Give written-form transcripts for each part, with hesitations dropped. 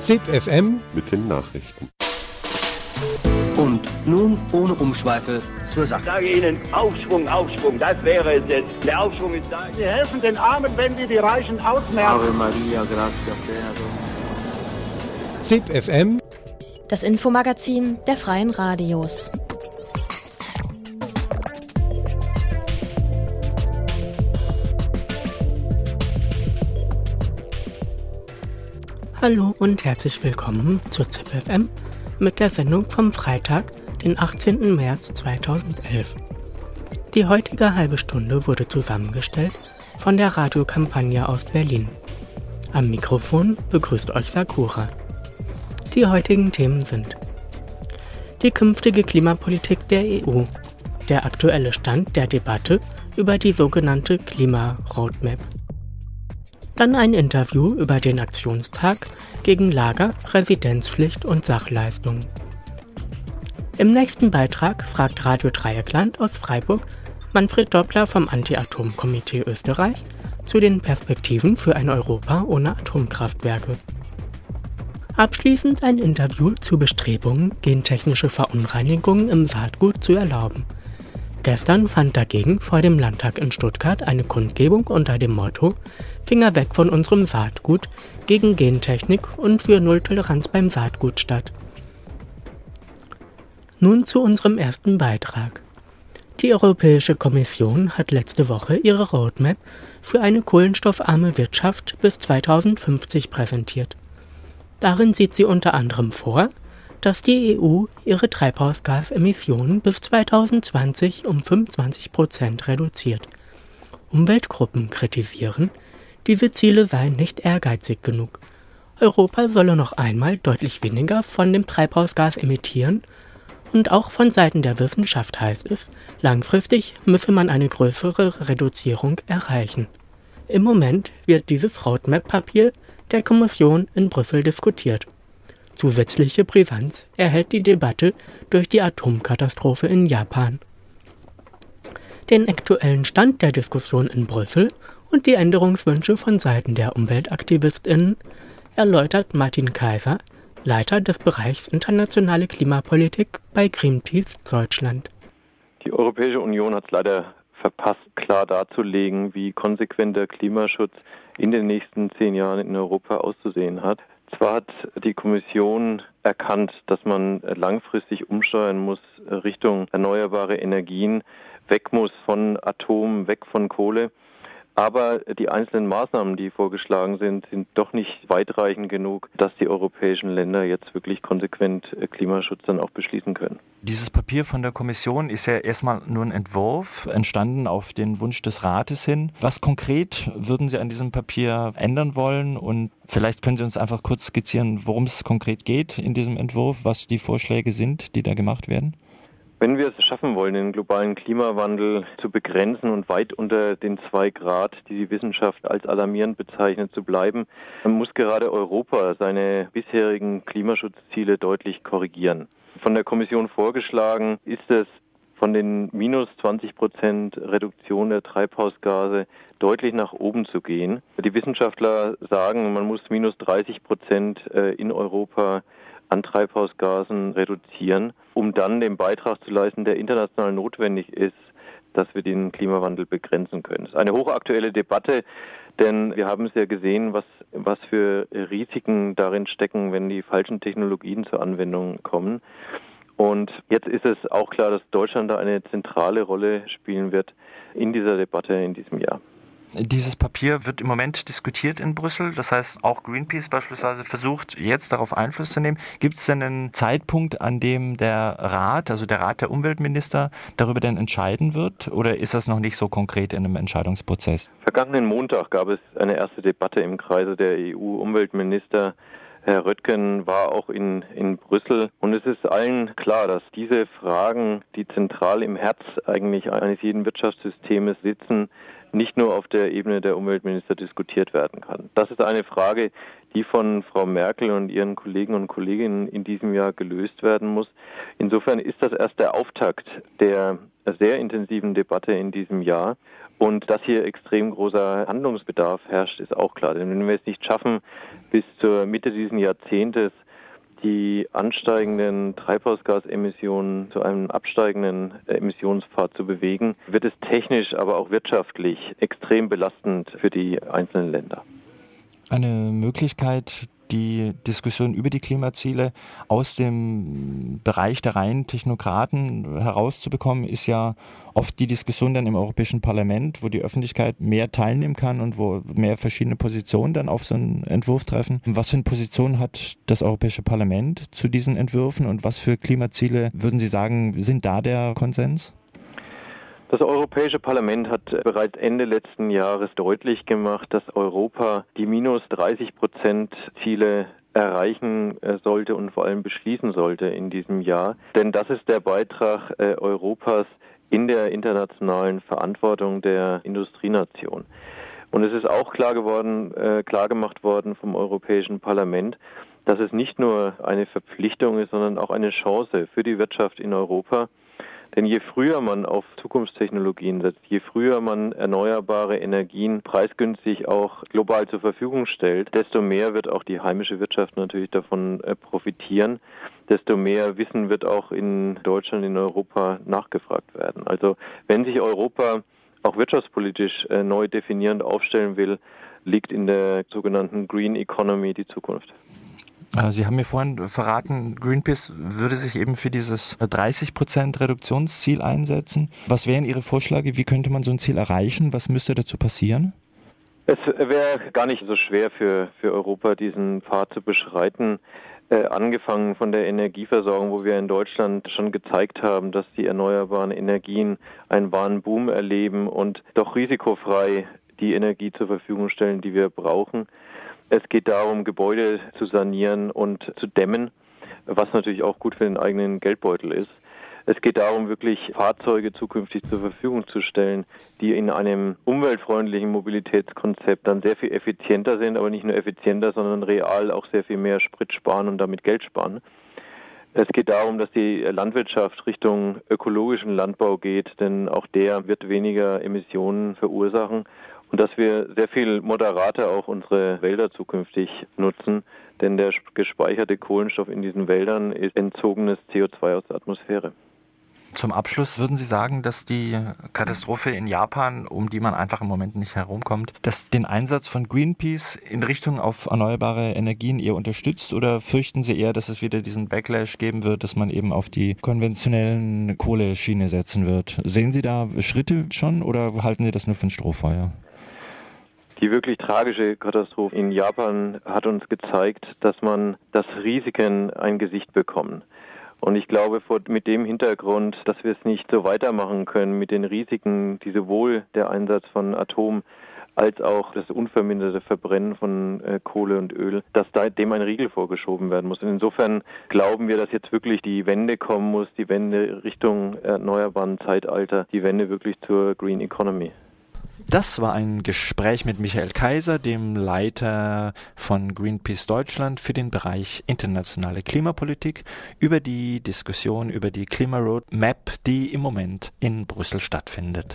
ZIP FM mit den Nachrichten. Und nun ohne Umschweife zur Sache. Ich sage Ihnen, Aufschwung, Aufschwung, das wäre es jetzt. Der Aufschwung ist da. Sie helfen den Armen, wenn Sie die Reichen ausmerzen. Ave Maria, gratia plena. ZIP FM, das Infomagazin der Freien Radios. Hallo und herzlich willkommen zur ZIP FM mit der Sendung vom Freitag, den 18. März 2011. Die heutige halbe Stunde wurde zusammengestellt von der Radiokampagne aus Berlin. Am Mikrofon begrüßt euch Sakura. Die heutigen Themen sind: die künftige Klimapolitik der EU, der aktuelle Stand der Debatte über die sogenannte Klima-Roadmap. Dann ein Interview über den Aktionstag gegen Lager, Residenzpflicht und Sachleistungen. Im nächsten Beitrag fragt Radio Dreieckland aus Freiburg Manfred Doppler vom Anti-Atom-Komitee Österreich zu den Perspektiven für ein Europa ohne Atomkraftwerke. Abschließend ein Interview zu Bestrebungen, gentechnische Verunreinigungen im Saatgut zu erlauben. Gestern fand dagegen vor dem Landtag in Stuttgart eine Kundgebung unter dem Motto „Finger weg von unserem Saatgut" gegen Gentechnik und für Nulltoleranz beim Saatgut statt. Nun zu unserem ersten Beitrag. Die Europäische Kommission hat letzte Woche ihre Roadmap für eine kohlenstoffarme Wirtschaft bis 2050 präsentiert. Darin sieht sie unter anderem vor, dass die EU ihre Treibhausgasemissionen bis 2020 um 25% reduziert. Umweltgruppen kritisieren, diese Ziele seien nicht ehrgeizig genug. Europa solle noch einmal deutlich weniger von dem Treibhausgas emittieren, und auch von Seiten der Wissenschaft heißt es, langfristig müsse man eine größere Reduzierung erreichen. Im Moment wird dieses Roadmap-Papier der Kommission in Brüssel diskutiert. Zusätzliche Brisanz erhält die Debatte durch die Atomkatastrophe in Japan. Den aktuellen Stand der Diskussion in Brüssel und die Änderungswünsche von Seiten der UmweltaktivistInnen erläutert Martin Kaiser, Leiter des Bereichs Internationale Klimapolitik bei Greenpeace Deutschland. Die Europäische Union hat es leider verpasst, klar darzulegen, wie konsequent der Klimaschutz in den nächsten 10 Jahren in Europa auszusehen hat. Zwar hat die Kommission erkannt, dass man langfristig umsteuern muss Richtung erneuerbare Energien, weg muss von Atom, weg von Kohle. Aber die einzelnen Maßnahmen, die vorgeschlagen sind doch nicht weitreichend genug, dass die europäischen Länder jetzt wirklich konsequent Klimaschutz dann auch beschließen können. Dieses Papier von der Kommission ist ja erstmal nur ein Entwurf, entstanden auf den Wunsch des Rates hin. Was konkret würden Sie an diesem Papier ändern wollen? Und vielleicht können Sie uns einfach kurz skizzieren, worum es konkret geht in diesem Entwurf, was die Vorschläge sind, die da gemacht werden? Wenn wir es schaffen wollen, den globalen Klimawandel zu begrenzen und weit unter den 2 Grad, die die Wissenschaft als alarmierend bezeichnet, zu bleiben, dann muss gerade Europa seine bisherigen Klimaschutzziele deutlich korrigieren. Von der Kommission vorgeschlagen ist es, von den minus 20% Reduktion der Treibhausgase deutlich nach oben zu gehen. Die Wissenschaftler sagen, man muss minus 30% in Europa an Treibhausgasen reduzieren, um dann den Beitrag zu leisten, der international notwendig ist, dass wir den Klimawandel begrenzen können. Es ist eine hochaktuelle Debatte, denn wir haben es ja gesehen, was für Risiken darin stecken, wenn die falschen Technologien zur Anwendung kommen. Und jetzt ist es auch klar, dass Deutschland da eine zentrale Rolle spielen wird in dieser Debatte in diesem Jahr. Dieses Papier wird im Moment diskutiert in Brüssel. Das heißt, auch Greenpeace beispielsweise versucht, jetzt darauf Einfluss zu nehmen. Gibt es denn einen Zeitpunkt, an dem der Rat, also der Rat der Umweltminister, darüber denn entscheiden wird? Oder ist das noch nicht so konkret in einem Entscheidungsprozess? Vergangenen Montag gab es eine erste Debatte im Kreise der EU-Umweltminister. Herr Röttgen war auch in Brüssel. Und es ist allen klar, dass diese Fragen, die zentral im Herz eigentlich eines jeden Wirtschaftssystems sitzen, nicht nur auf der Ebene der Umweltminister diskutiert werden kann. Das ist eine Frage, die von Frau Merkel und ihren Kollegen und Kolleginnen in diesem Jahr gelöst werden muss. Insofern ist das erst der Auftakt der sehr intensiven Debatte in diesem Jahr. Und dass hier extrem großer Handlungsbedarf herrscht, ist auch klar. Denn wenn wir es nicht schaffen, bis zur Mitte dieses Jahrzehntes die ansteigenden Treibhausgasemissionen zu einem absteigenden Emissionspfad zu bewegen, wird es technisch, aber auch wirtschaftlich extrem belastend für die einzelnen Länder. Eine Möglichkeit, die Diskussion über die Klimaziele aus dem Bereich der reinen Technokraten herauszubekommen, ist ja oft die Diskussion dann im Europäischen Parlament, wo die Öffentlichkeit mehr teilnehmen kann und wo mehr verschiedene Positionen dann auf so einen Entwurf treffen. Was für eine Position hat das Europäische Parlament zu diesen Entwürfen und was für Klimaziele, würden Sie sagen, sind da der Konsens? Das Europäische Parlament hat bereits Ende letzten Jahres deutlich gemacht, dass Europa die -30% Ziele erreichen sollte und vor allem beschließen sollte in diesem Jahr. Denn das ist der Beitrag Europas in der internationalen Verantwortung der Industrienation. Und es ist auch klar gemacht worden vom Europäischen Parlament, dass es nicht nur eine Verpflichtung ist, sondern auch eine Chance für die Wirtschaft in Europa. Denn je früher man auf Zukunftstechnologien setzt, je früher man erneuerbare Energien preisgünstig auch global zur Verfügung stellt, desto mehr wird auch die heimische Wirtschaft natürlich davon profitieren. Desto mehr Wissen wird auch in Deutschland, in Europa nachgefragt werden. Also wenn sich Europa auch wirtschaftspolitisch neu definierend aufstellen will, liegt in der sogenannten Green Economy die Zukunft. Sie haben mir vorhin verraten, Greenpeace würde sich eben für dieses 30% Reduktionsziel einsetzen. Was wären Ihre Vorschläge? Wie könnte man so ein Ziel erreichen? Was müsste dazu passieren? Es wäre gar nicht so schwer für Europa, diesen Pfad zu beschreiten. Angefangen von der Energieversorgung, wo wir in Deutschland schon gezeigt haben, dass die erneuerbaren Energien einen wahren Boom erleben und doch risikofrei die Energie zur Verfügung stellen, die wir brauchen. Es geht darum, Gebäude zu sanieren und zu dämmen, was natürlich auch gut für den eigenen Geldbeutel ist. Es geht darum, wirklich Fahrzeuge zukünftig zur Verfügung zu stellen, die in einem umweltfreundlichen Mobilitätskonzept dann sehr viel effizienter sind, aber nicht nur effizienter, sondern real auch sehr viel mehr Sprit sparen und damit Geld sparen. Es geht darum, dass die Landwirtschaft Richtung ökologischen Landbau geht, denn auch der wird weniger Emissionen verursachen. Und dass wir sehr viel moderater auch unsere Wälder zukünftig nutzen, denn der gespeicherte Kohlenstoff in diesen Wäldern ist entzogenes CO2 aus der Atmosphäre. Zum Abschluss würden Sie sagen, dass die Katastrophe in Japan, um die man einfach im Moment nicht herumkommt, dass den Einsatz von Greenpeace in Richtung auf erneuerbare Energien eher unterstützt, oder fürchten Sie eher, dass es wieder diesen Backlash geben wird, dass man eben auf die konventionellen Kohleschiene setzen wird? Sehen Sie da Schritte schon oder halten Sie das nur für ein Strohfeuer? Die wirklich tragische Katastrophe in Japan hat uns gezeigt, dass Risiken ein Gesicht bekommen. Und ich glaube, mit dem Hintergrund, dass wir es nicht so weitermachen können mit den Risiken, die sowohl der Einsatz von Atom als auch das unverminderte Verbrennen von Kohle und Öl, dass da dem ein Riegel vorgeschoben werden muss. Und insofern glauben wir, dass jetzt wirklich die Wende kommen muss, die Wende Richtung erneuerbaren Zeitalter, die Wende wirklich zur Green Economy. Das war ein Gespräch mit Michael Kaiser, dem Leiter von Greenpeace Deutschland für den Bereich internationale Klimapolitik, über die Diskussion über die Klimaroadmap, die im Moment in Brüssel stattfindet.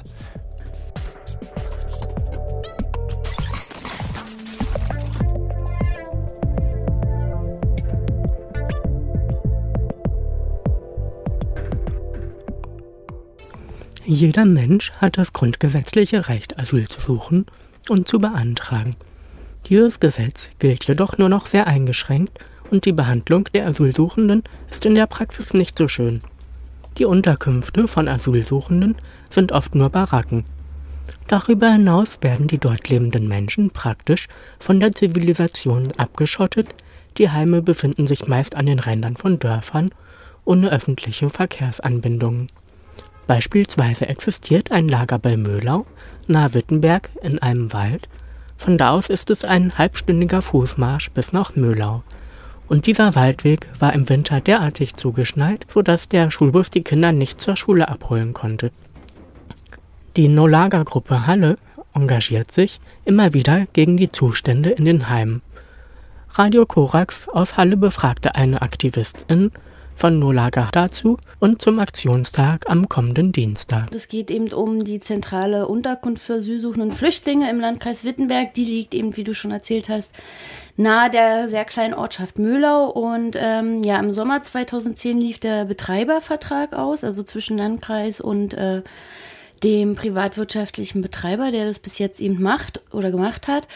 Jeder Mensch hat das grundgesetzliche Recht, Asyl zu suchen und zu beantragen. Dieses Gesetz gilt jedoch nur noch sehr eingeschränkt und die Behandlung der Asylsuchenden ist in der Praxis nicht so schön. Die Unterkünfte von Asylsuchenden sind oft nur Baracken. Darüber hinaus werden die dort lebenden Menschen praktisch von der Zivilisation abgeschottet, die Heime befinden sich meist an den Rändern von Dörfern ohne öffentliche Verkehrsanbindungen. Beispielsweise existiert ein Lager bei Möhlau, nahe Wittenberg, in einem Wald. Von da aus ist es ein halbstündiger Fußmarsch bis nach Möhlau. Und dieser Waldweg war im Winter derartig zugeschneit, sodass der Schulbus die Kinder nicht zur Schule abholen konnte. Die No-Lager-Gruppe Halle engagiert sich immer wieder gegen die Zustände in den Heimen. Radio Korax aus Halle befragte eine Aktivistin, von No-Lager dazu und zum Aktionstag am kommenden Dienstag. Es geht eben um die zentrale Unterkunft für asylsuchende Flüchtlinge im Landkreis Wittenberg. Die liegt eben, wie du schon erzählt hast, nahe der sehr kleinen Ortschaft Möhlau. Und im Sommer 2010 lief der Betreibervertrag aus, also zwischen Landkreis und dem privatwirtschaftlichen Betreiber, der das bis jetzt eben macht oder gemacht hat.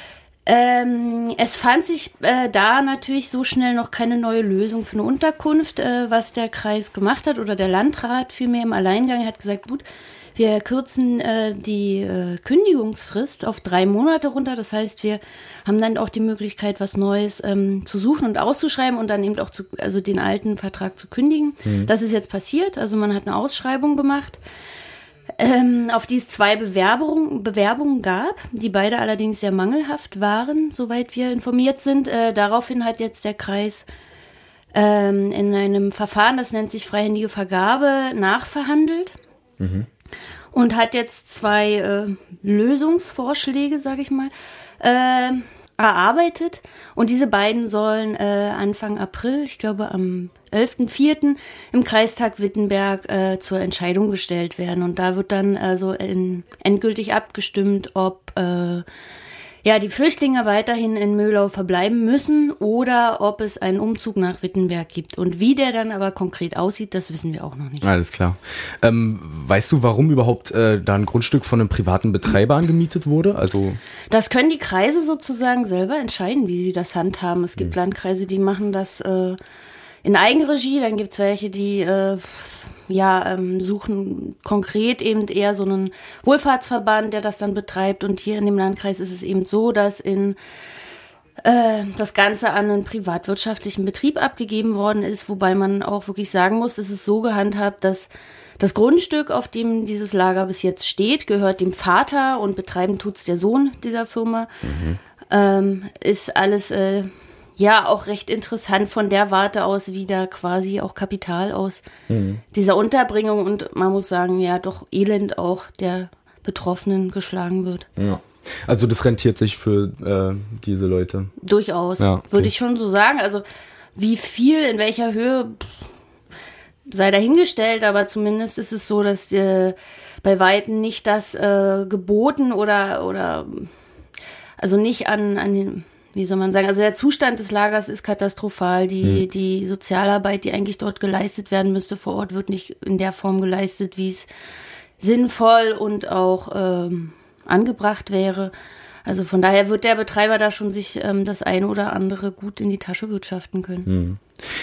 Es fand sich da natürlich so schnell noch keine neue Lösung für eine Unterkunft, was der Kreis gemacht hat oder der Landrat vielmehr im Alleingang hat gesagt, gut, wir kürzen die Kündigungsfrist auf 3 Monate runter. Das heißt, wir haben dann auch die Möglichkeit, was Neues zu suchen und auszuschreiben und dann eben auch den alten Vertrag zu kündigen. Das ist jetzt passiert. Also man hat eine Ausschreibung gemacht, auf die es 2 Bewerbungen gab, die beide allerdings sehr mangelhaft waren, soweit wir informiert sind. Daraufhin hat jetzt der Kreis in einem Verfahren, das nennt sich freihändige Vergabe, nachverhandelt und hat jetzt 2 Lösungsvorschläge, sage ich mal, erarbeitet. Und diese beiden sollen Anfang April, ich glaube am 11.04. im Kreistag Wittenberg zur Entscheidung gestellt werden. Und da wird dann also endgültig abgestimmt, ob die Flüchtlinge weiterhin in Möhlau verbleiben müssen oder ob es einen Umzug nach Wittenberg gibt. Und wie der dann aber konkret aussieht, das wissen wir auch noch nicht. Alles klar. Weißt du, warum überhaupt da ein Grundstück von einem privaten Betreiber angemietet wurde? Also das können die Kreise sozusagen selber entscheiden, wie sie das handhaben. Es gibt Landkreise, die machen das in Eigenregie, dann gibt es welche, die suchen konkret eben eher so einen Wohlfahrtsverband, der das dann betreibt. Und hier in dem Landkreis ist es eben so, dass das Ganze an einen privatwirtschaftlichen Betrieb abgegeben worden ist, wobei man auch wirklich sagen muss, es ist so gehandhabt, dass das Grundstück, auf dem dieses Lager bis jetzt steht, gehört dem Vater und betreiben tut's der Sohn dieser Firma. Ist alles auch recht interessant von der Warte aus, wie da quasi auch Kapital aus dieser Unterbringung und man muss sagen, ja doch elend auch der Betroffenen geschlagen wird. Ja. Also das rentiert sich für diese Leute? Durchaus, würde ich schon so sagen. Also wie viel, in welcher Höhe, sei dahingestellt, aber zumindest ist es so, dass bei Weitem nicht das geboten oder also nicht an den, wie soll man sagen, also der Zustand des Lagers ist katastrophal. Die Sozialarbeit, die eigentlich dort geleistet werden müsste vor Ort, wird nicht in der Form geleistet, wie es sinnvoll und auch angebracht wäre. Also von daher wird der Betreiber da schon sich das eine oder andere gut in die Tasche wirtschaften können.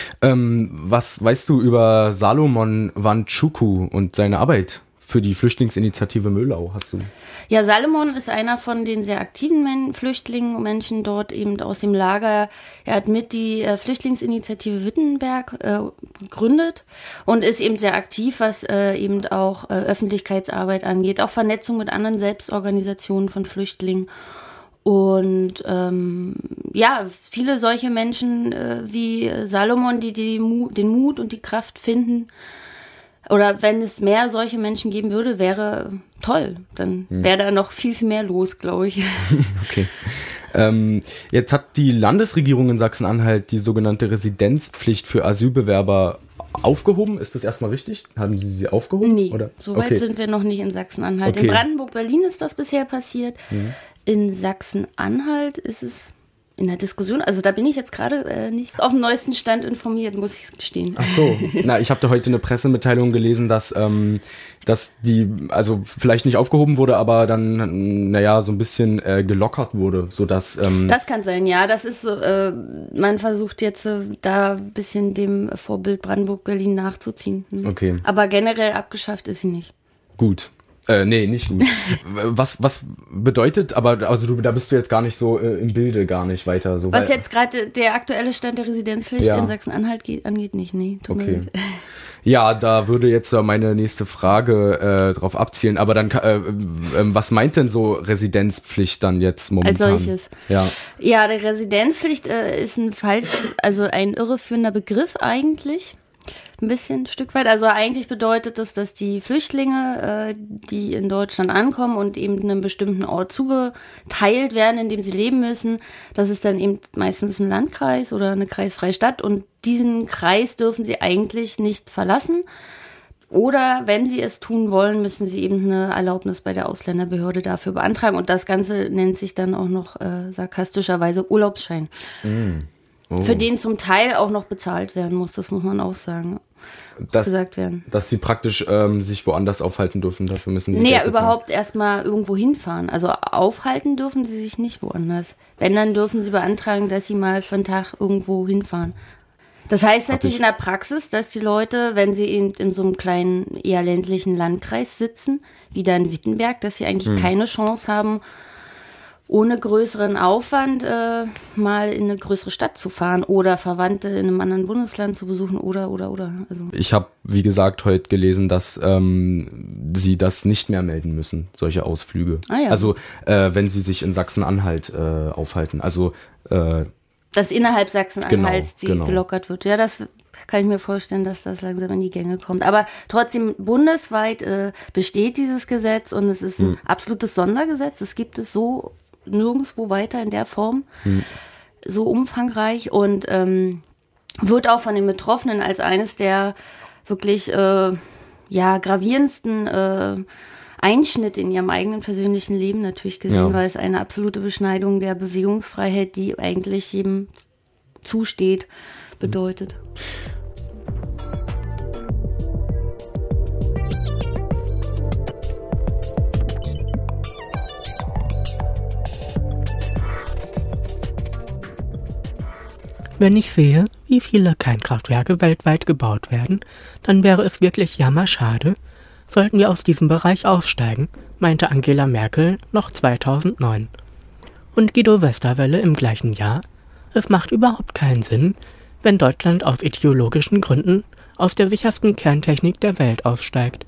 Was weißt du über Salomon Wandschuku und seine Arbeit für die Flüchtlingsinitiative Möhlau? Ja, Salomon ist einer von den sehr aktiven Flüchtlingen, Menschen dort eben aus dem Lager. Er hat mit die Flüchtlingsinitiative Wittenberg gegründet und ist eben sehr aktiv, was eben auch Öffentlichkeitsarbeit angeht, auch Vernetzung mit anderen Selbstorganisationen von Flüchtlingen. Und viele solche Menschen wie Salomon, die den Mut und die Kraft finden, oder wenn es mehr solche Menschen geben würde, wäre toll. Dann wäre da noch viel, viel mehr los, glaube ich. Okay. Jetzt hat die Landesregierung in Sachsen-Anhalt die sogenannte Residenzpflicht für Asylbewerber aufgehoben. Ist das erstmal richtig? Haben Sie aufgehoben? Nee, so weit sind wir noch nicht in Sachsen-Anhalt. Okay. In Brandenburg-Berlin ist das bisher passiert. In Sachsen-Anhalt ist es in der Diskussion, also da bin ich jetzt gerade nicht auf dem neuesten Stand informiert, muss ich gestehen. Ach so, ich habe da heute eine Pressemitteilung gelesen, dass die, also vielleicht nicht aufgehoben wurde, aber dann, so ein bisschen gelockert wurde, sodass... das kann sein, ja, das ist so, man versucht jetzt da ein bisschen dem Vorbild Brandenburg-Berlin nachzuziehen. Okay. Aber generell abgeschafft ist sie nicht. Gut. Nee, nicht gut. Was bedeutet, da bist du jetzt gar nicht so im Bilde, gar nicht weiter so. Was jetzt gerade der aktuelle Stand der Residenzpflicht in Sachsen-Anhalt angeht, nicht, nee. Okay. Ja, da würde jetzt meine nächste Frage drauf abzielen, aber dann, was meint denn so Residenzpflicht dann jetzt momentan? Als solches? Ja, die Residenzpflicht ist ein irreführender Begriff eigentlich. Ein bisschen, ein Stück weit. Also eigentlich bedeutet das, dass die Flüchtlinge, die in Deutschland ankommen und eben einem bestimmten Ort zugeteilt werden, in dem sie leben müssen, das ist dann eben meistens ein Landkreis oder eine kreisfreie Stadt und diesen Kreis dürfen sie eigentlich nicht verlassen. Oder wenn sie es tun wollen, müssen sie eben eine Erlaubnis bei der Ausländerbehörde dafür beantragen. Und das Ganze nennt sich dann auch noch sarkastischerweise Urlaubsschein. Oh. Für den zum Teil auch noch bezahlt werden muss, das muss man auch sagen. Gesagt werden. Dass sie praktisch sich woanders aufhalten dürfen, dafür müssen sie Geld bezahlen. Überhaupt erstmal irgendwo hinfahren. Also aufhalten dürfen sie sich nicht woanders. Wenn, dann dürfen sie beantragen, dass sie mal für einen Tag irgendwo hinfahren. Das heißt natürlich in der Praxis, dass die Leute, wenn sie in so einem kleinen, eher ländlichen Landkreis sitzen, wie da in Wittenberg, dass sie eigentlich keine Chance haben, ohne größeren Aufwand mal in eine größere Stadt zu fahren oder Verwandte in einem anderen Bundesland zu besuchen oder. Also. Ich habe, wie gesagt, heute gelesen, dass sie das nicht mehr melden müssen, solche Ausflüge. Ah, ja. Also wenn sie sich in Sachsen-Anhalt aufhalten. Also dass innerhalb Sachsen-Anhalts gelockert wird. Ja, das kann ich mir vorstellen, dass das langsam in die Gänge kommt. Aber trotzdem, bundesweit besteht dieses Gesetz und es ist ein absolutes Sondergesetz. Es gibt es so nirgendwo weiter in der Form, so umfangreich und wird auch von den Betroffenen als eines der wirklich gravierendsten Einschnitte in ihrem eigenen persönlichen Leben natürlich gesehen, weil es eine absolute Beschneidung der Bewegungsfreiheit, die eigentlich jedem zusteht, bedeutet. Wenn ich sehe, wie viele Kernkraftwerke weltweit gebaut werden, dann wäre es wirklich jammerschade, sollten wir aus diesem Bereich aussteigen, meinte Angela Merkel noch 2009. Und Guido Westerwelle im gleichen Jahr: Es macht überhaupt keinen Sinn, wenn Deutschland aus ideologischen Gründen aus der sichersten Kerntechnik der Welt aussteigt.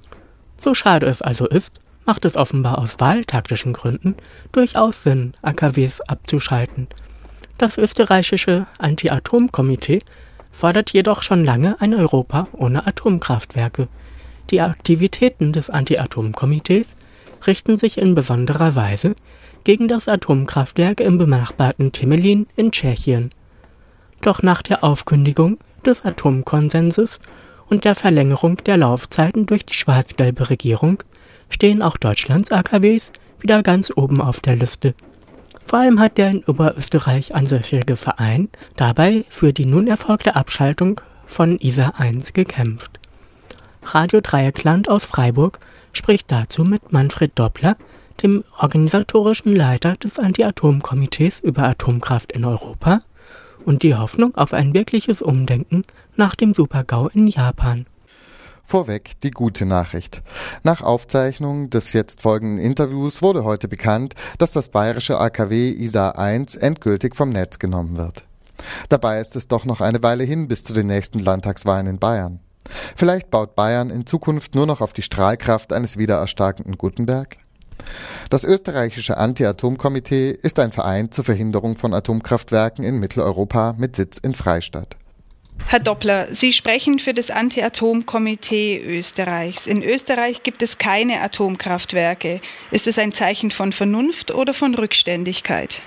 So schade es also ist, macht es offenbar aus wahltaktischen Gründen durchaus Sinn, AKWs abzuschalten. Das österreichische Anti-Atom-Komitee fordert jedoch schon lange ein Europa ohne Atomkraftwerke. Die Aktivitäten des Anti-Atom-Komitees richten sich in besonderer Weise gegen das Atomkraftwerk im benachbarten Temelin in Tschechien. Doch nach der Aufkündigung des Atomkonsenses und der Verlängerung der Laufzeiten durch die schwarz-gelbe Regierung stehen auch Deutschlands AKWs wieder ganz oben auf der Liste. Vor allem hat der in Oberösterreich ansässige Verein dabei für die nun erfolgte Abschaltung von ISA 1 gekämpft. Radio Dreieckland aus Freiburg spricht dazu mit Manfred Doppler, dem organisatorischen Leiter des Anti-Atom-Komitees über Atomkraft in Europa und die Hoffnung auf ein wirkliches Umdenken nach dem Super-GAU in Japan. Vorweg die gute Nachricht. Nach Aufzeichnung des jetzt folgenden Interviews wurde heute bekannt, dass das bayerische AKW ISA 1 endgültig vom Netz genommen wird. Dabei ist es doch noch eine Weile hin bis zu den nächsten Landtagswahlen in Bayern. Vielleicht baut Bayern in Zukunft nur noch auf die Strahlkraft eines wiedererstarkenden Gutenberg? Das österreichische Anti-Atom-Komitee ist ein Verein zur Verhinderung von Atomkraftwerken in Mitteleuropa mit Sitz in Freistadt. Herr Doppler, Sie sprechen für das Anti-Atom-Komitee Österreichs. In Österreich gibt es keine Atomkraftwerke. Ist es ein Zeichen von Vernunft oder von Rückständigkeit?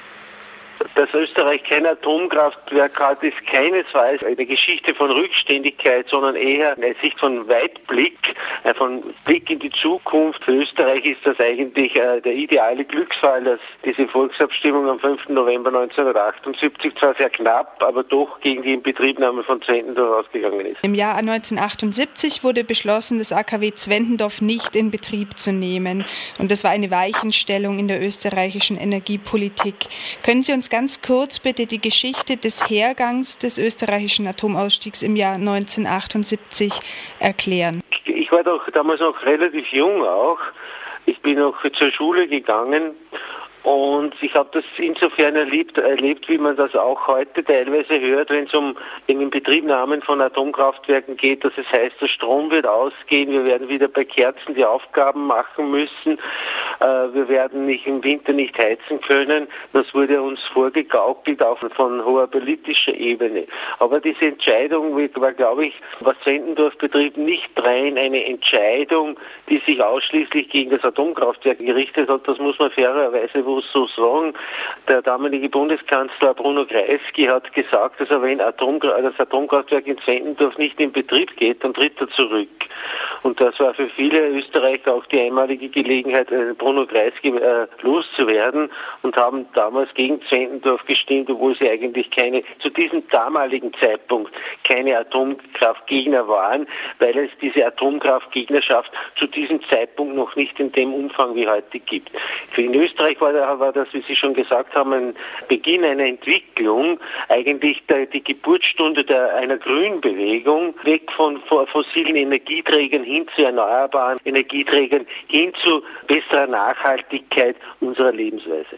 Dass Österreich kein Atomkraftwerk hat, ist keinesfalls eine Geschichte von Rückständigkeit, sondern eher eine Sicht von Weitblick, von Blick in die Zukunft. Für Österreich ist das eigentlich der ideale Glücksfall, dass diese Volksabstimmung am 5. November 1978 zwar sehr knapp, aber doch gegen die Inbetriebnahme von Zwentendorf ausgegangen ist. Im Jahr 1978 wurde beschlossen, das AKW Zwentendorf nicht in Betrieb zu nehmen. Und das war eine Weichenstellung in der österreichischen Energiepolitik. Können Sie uns ganz kurz bitte die Geschichte des Hergangs des österreichischen Atomausstiegs im Jahr 1978 erklären? Ich war doch damals noch relativ jung auch. Ich bin noch zur Schule gegangen Und ich habe das insofern erlebt, wie man das auch heute teilweise hört, wenn es um den Inbetriebnahmen von Atomkraftwerken geht, dass es heißt, der Strom wird ausgehen, wir werden wieder bei Kerzen die Aufgaben machen müssen, wir werden im Winter nicht heizen können. Das wurde uns vorgegaukelt, auch von hoher politischer Ebene. Aber diese Entscheidung war, glaube ich, was Zwentendorf betrifft, nicht rein eine Entscheidung, die sich ausschließlich gegen das Atomkraftwerk gerichtet hat. Das muss man fairerweise wohl so sagen. Der damalige Bundeskanzler Bruno Kreisky hat gesagt, dass wenn das Atomkraftwerk in Zwentendorf nicht in Betrieb geht, dann tritt er zurück. Und das war für viele Österreicher auch die einmalige Gelegenheit, Bruno Kreisky loszuwerden und haben damals gegen Zwentendorf gestimmt, obwohl sie eigentlich zu diesem damaligen Zeitpunkt keine Atomkraftgegner waren, weil es diese Atomkraftgegnerschaft zu diesem Zeitpunkt noch nicht in dem Umfang wie heute gibt. In Österreich war das, wie Sie schon gesagt haben, ein Beginn einer Entwicklung, eigentlich die Geburtsstunde einer Grünbewegung, weg von fossilen Energieträgern hin zu erneuerbaren Energieträgern, hin zu besserer Nachhaltigkeit unserer Lebensweise.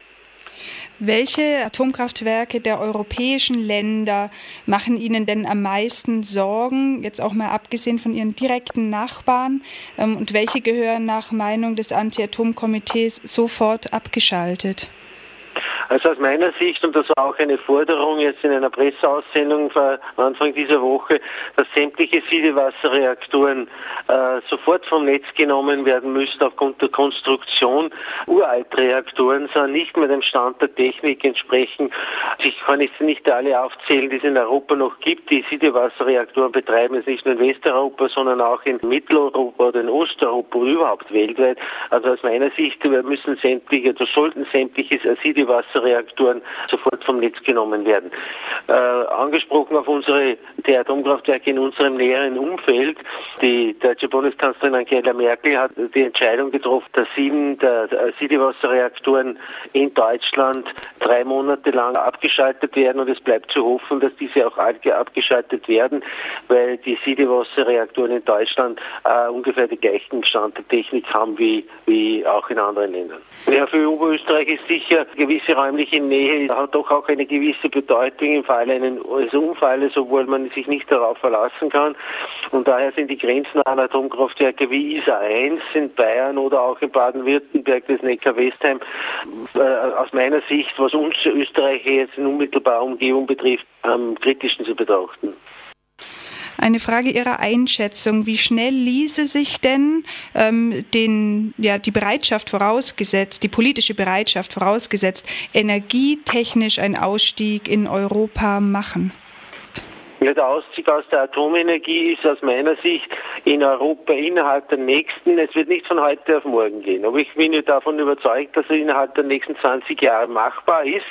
Welche Atomkraftwerke der europäischen Länder machen Ihnen denn am meisten Sorgen, jetzt auch mal abgesehen von Ihren direkten Nachbarn? Und welche gehören nach Meinung des Anti-Atom-Komitees sofort abgeschaltet? Also aus meiner Sicht, und das war auch eine Forderung jetzt in einer Presseaussendung Anfang dieser Woche, dass sämtliche Siedewasserreaktoren sofort vom Netz genommen werden müssen aufgrund der Konstruktion. Uraltreaktoren sind nicht mehr dem Stand der Technik entsprechend. Ich kann jetzt nicht alle aufzählen, die es in Europa noch gibt. Die Siedewasserreaktoren betreiben es nicht nur in Westeuropa, sondern auch in Mitteleuropa oder in Osteuropa oder überhaupt weltweit. Also aus meiner Sicht sollten sämtliche Siedewasserreaktoren sofort vom Netz genommen werden. Angesprochen auf die Atomkraftwerke in unserem näheren Umfeld. Die deutsche Bundeskanzlerin Angela Merkel hat die Entscheidung getroffen, dass 7 der Siedewasserreaktoren in Deutschland 3 Monate lang abgeschaltet werden, und es bleibt zu hoffen, dass diese auch abgeschaltet werden, weil die Siedewasserreaktoren in Deutschland ungefähr den gleichen Stand der Technik haben wie auch in anderen Ländern. Ja, für Oberösterreich ist sicher gewisse räumliche Nähe, hat doch auch eine gewisse Bedeutung im Fall eines Unfalles, obwohl man sich nicht darauf verlassen kann. Und daher sind die grenznahen Atomkraftwerke wie Isar 1 in Bayern oder auch in Baden-Württemberg, das Neckar-Westheim, aus meiner Sicht, was uns Österreicher jetzt in unmittelbarer Umgebung betrifft, am kritischsten zu betrachten. Eine Frage Ihrer Einschätzung. Wie schnell ließe sich denn die Bereitschaft vorausgesetzt, die politische Bereitschaft vorausgesetzt, energietechnisch einen Ausstieg in Europa machen? Ja, der Ausstieg aus der Atomenergie ist aus meiner Sicht in Europa innerhalb der es wird nicht von heute auf morgen gehen, aber ich bin davon überzeugt, dass er innerhalb der nächsten 20 Jahre machbar ist.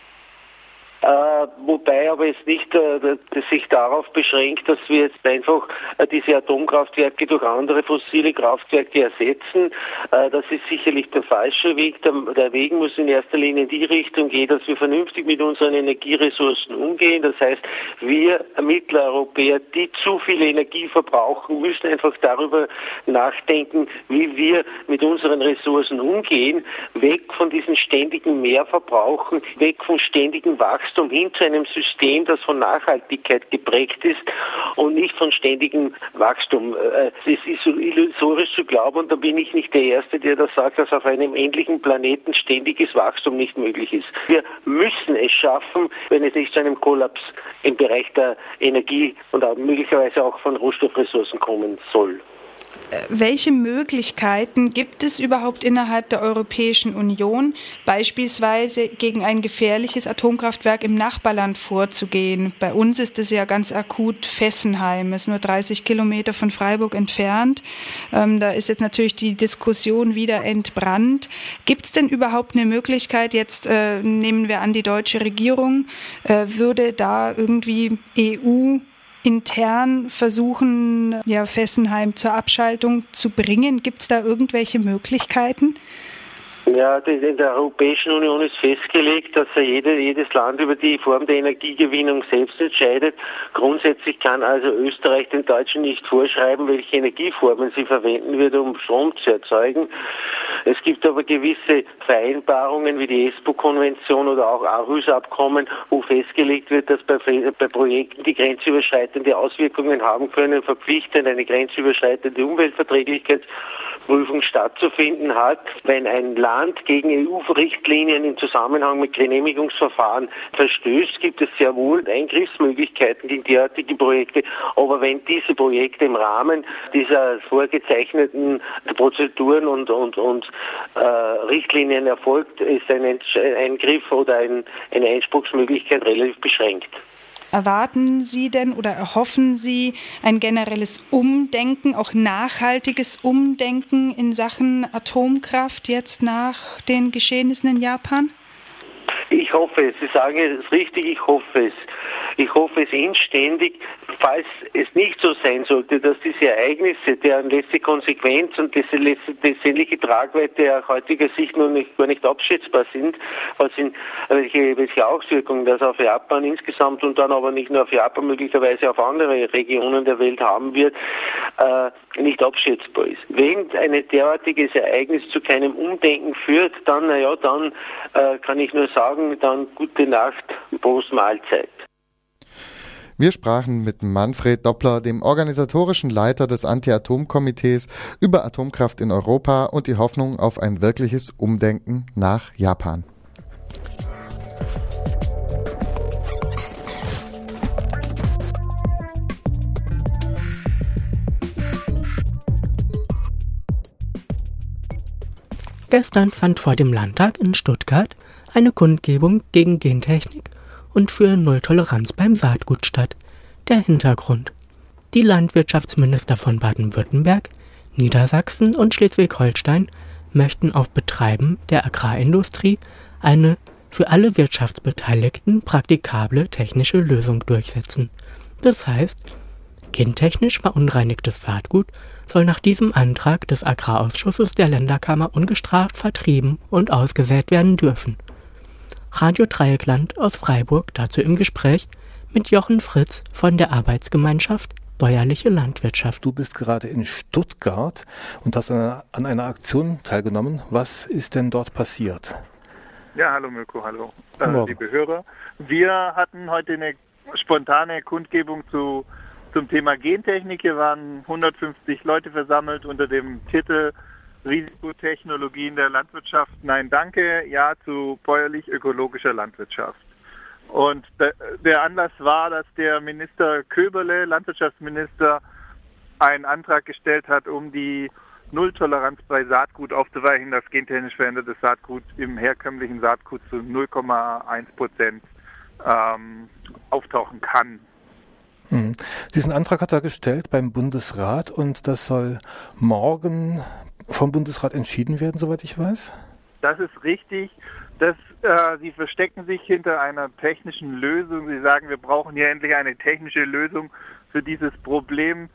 Wobei aber jetzt nicht sich darauf beschränkt, dass wir jetzt einfach diese Atomkraftwerke durch andere fossile Kraftwerke ersetzen. Das ist sicherlich der falsche Weg. Der Weg muss in erster Linie in die Richtung gehen, dass wir vernünftig mit unseren Energieressourcen umgehen. Das heißt, wir Mitteleuropäer, die zu viel Energie verbrauchen, müssen einfach darüber nachdenken, wie wir mit unseren Ressourcen umgehen, weg von diesen ständigen Mehrverbrauchen, weg vom ständigen Wachstum hin zu einem System, das von Nachhaltigkeit geprägt ist und nicht von ständigem Wachstum. Es ist so illusorisch zu glauben, und da bin ich nicht der Erste, der das sagt, dass auf einem endlichen Planeten ständiges Wachstum nicht möglich ist. Wir müssen es schaffen, wenn es nicht zu einem Kollaps im Bereich der Energie und auch möglicherweise auch von Rohstoffressourcen kommen soll. Welche Möglichkeiten gibt es überhaupt innerhalb der Europäischen Union, beispielsweise gegen ein gefährliches Atomkraftwerk im Nachbarland vorzugehen? Bei uns ist es ja ganz akut Fessenheim, ist nur 30 Kilometer von Freiburg entfernt. Da ist jetzt natürlich die Diskussion wieder entbrannt. Gibt es denn überhaupt eine Möglichkeit, jetzt nehmen wir an, die deutsche Regierung würde da irgendwie intern versuchen, Fessenheim zur Abschaltung zu bringen? Gibt es da irgendwelche Möglichkeiten? Ja, in der Europäischen Union ist festgelegt, dass jedes Land über die Form der Energiegewinnung selbst entscheidet. Grundsätzlich kann also Österreich den Deutschen nicht vorschreiben, welche Energieformen sie verwenden wird, um Strom zu erzeugen. Es gibt aber gewisse Vereinbarungen wie die Espoo-Konvention oder auch Aarhus-Abkommen, wo festgelegt wird, dass bei Projekten, die grenzüberschreitende Auswirkungen haben können, verpflichtend eine grenzüberschreitende Umweltverträglichkeitsprüfung stattzufinden hat. Wenn ein Land gegen EU-Richtlinien im Zusammenhang mit Genehmigungsverfahren verstößt, gibt es sehr wohl Eingriffsmöglichkeiten gegen derartige Projekte. Aber wenn diese Projekte im Rahmen dieser vorgezeichneten Prozeduren und Richtlinien erfolgt, ist ein Eingriff oder eine Einspruchsmöglichkeit relativ beschränkt. Erwarten Sie denn oder erhoffen Sie ein generelles Umdenken, auch nachhaltiges Umdenken in Sachen Atomkraft jetzt nach den Geschehnissen in Japan? Ich hoffe es. Sie sagen es richtig, ich hoffe es. Ich hoffe es inständig, falls es nicht so sein sollte, dass diese Ereignisse, deren letzte Konsequenz und dessen letztendliche Tragweite aus heutiger Sicht gar nicht abschätzbar sind, welche Auswirkungen das auf Japan insgesamt und dann aber nicht nur auf Japan, möglicherweise auf andere Regionen der Welt haben wird, nicht abschätzbar ist. Wenn ein derartiges Ereignis zu keinem Umdenken führt, dann kann ich nur sagen, dann gute Nacht, Prost Mahlzeit. Wir sprachen mit Manfred Doppler, dem organisatorischen Leiter des Anti-Atom-Komitees, über Atomkraft in Europa und die Hoffnung auf ein wirkliches Umdenken nach Japan. Gestern fand vor dem Landtag in Stuttgart eine Kundgebung gegen Gentechnik und für Nulltoleranz beim Saatgut statt. Der Hintergrund: Die Landwirtschaftsminister von Baden-Württemberg, Niedersachsen und Schleswig-Holstein möchten auf Betreiben der Agrarindustrie eine für alle Wirtschaftsbeteiligten praktikable technische Lösung durchsetzen. Das heißt, gentechnisch verunreinigtes Saatgut soll nach diesem Antrag des Agrarausschusses der Länderkammer ungestraft vertrieben und ausgesät werden dürfen. Radio Dreieckland aus Freiburg dazu im Gespräch mit Jochen Fritz von der Arbeitsgemeinschaft Bäuerliche Landwirtschaft. Du bist gerade in Stuttgart und hast an einer Aktion teilgenommen. Was ist denn dort passiert? Ja, hallo Mirko, hallo liebe Hörer. Wir hatten heute eine spontane Kundgebung zum Thema Gentechnik. Hier waren 150 Leute versammelt unter dem Titel Risikotechnologie in der Landwirtschaft. Nein, danke. Ja zu bäuerlich-ökologischer Landwirtschaft. Und der Anlass war, dass der Minister Köberle, Landwirtschaftsminister, einen Antrag gestellt hat, um die Nulltoleranz bei Saatgut aufzuweichen, dass gentechnisch verändertes Saatgut im herkömmlichen Saatgut zu 0,1% auftauchen kann. Diesen Antrag hat er gestellt beim Bundesrat und das soll morgen vom Bundesrat entschieden werden, soweit ich weiß? Das ist richtig. Sie verstecken sich hinter einer technischen Lösung. Sie sagen, wir brauchen hier endlich eine technische Lösung für dieses Problem.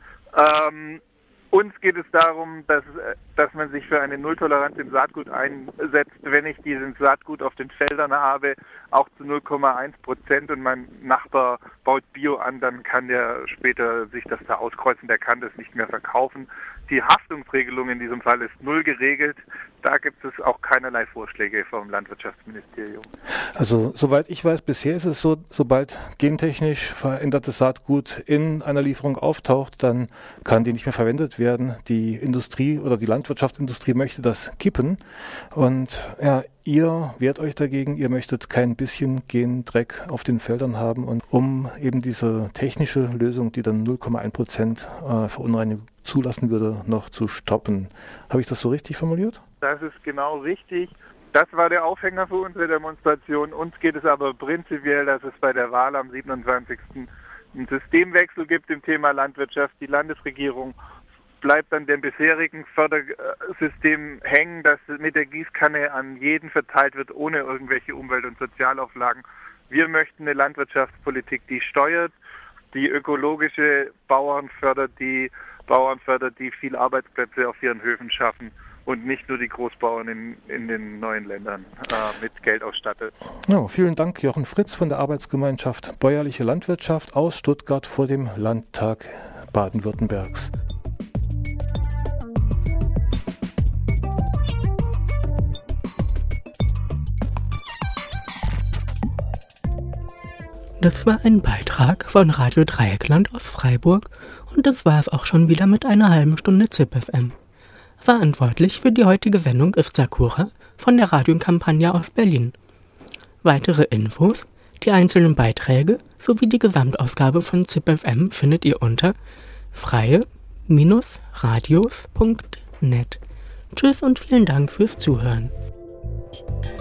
Uns geht es darum, dass man sich für eine Nulltoleranz im Saatgut einsetzt. Wenn ich diesen Saatgut auf den Feldern habe, auch zu 0,1% und mein Nachbar baut Bio an, dann kann der später sich das da auskreuzen, der kann das nicht mehr verkaufen. Die Haftungsregelung in diesem Fall ist null geregelt. Da gibt es auch keinerlei Vorschläge vom Landwirtschaftsministerium. Also soweit ich weiß, bisher ist es so, sobald gentechnisch verändertes Saatgut in einer Lieferung auftaucht, dann kann die nicht mehr verwendet werden. Die Industrie oder die Landwirtschaftsindustrie möchte das kippen. Und ja, ihr wehrt euch dagegen, ihr möchtet kein bisschen Gendreck auf den Feldern haben. Und um eben diese technische Lösung, die dann 0,1% Verunreinigung zulassen würde, noch zu stoppen. Habe ich das so richtig formuliert? Das ist genau richtig. Das war der Aufhänger für unsere Demonstration. Uns geht es aber prinzipiell, dass es bei der Wahl am 27. einen Systemwechsel gibt im Thema Landwirtschaft. Die Landesregierung bleibt an dem bisherigen Fördersystem hängen, das mit der Gießkanne an jeden verteilt wird, ohne irgendwelche Umwelt- und Sozialauflagen. Wir möchten eine Landwirtschaftspolitik, die steuert, die ökologische Bauern fördert, die viel Arbeitsplätze auf ihren Höfen schaffen und nicht nur die Großbauern in den neuen Ländern mit Geld ausstattet. Ja, vielen Dank, Jochen Fritz von der Arbeitsgemeinschaft Bäuerliche Landwirtschaft aus Stuttgart vor dem Landtag Baden-Württembergs. Das war ein Beitrag von Radio Dreieckland aus Freiburg und das war es auch schon wieder mit einer halben Stunde ZipFM. Verantwortlich für die heutige Sendung ist Sakura von der Radiokampagne aus Berlin. Weitere Infos, die einzelnen Beiträge sowie die Gesamtausgabe von ZipFM findet ihr unter freie-radios.net. Tschüss und vielen Dank fürs Zuhören.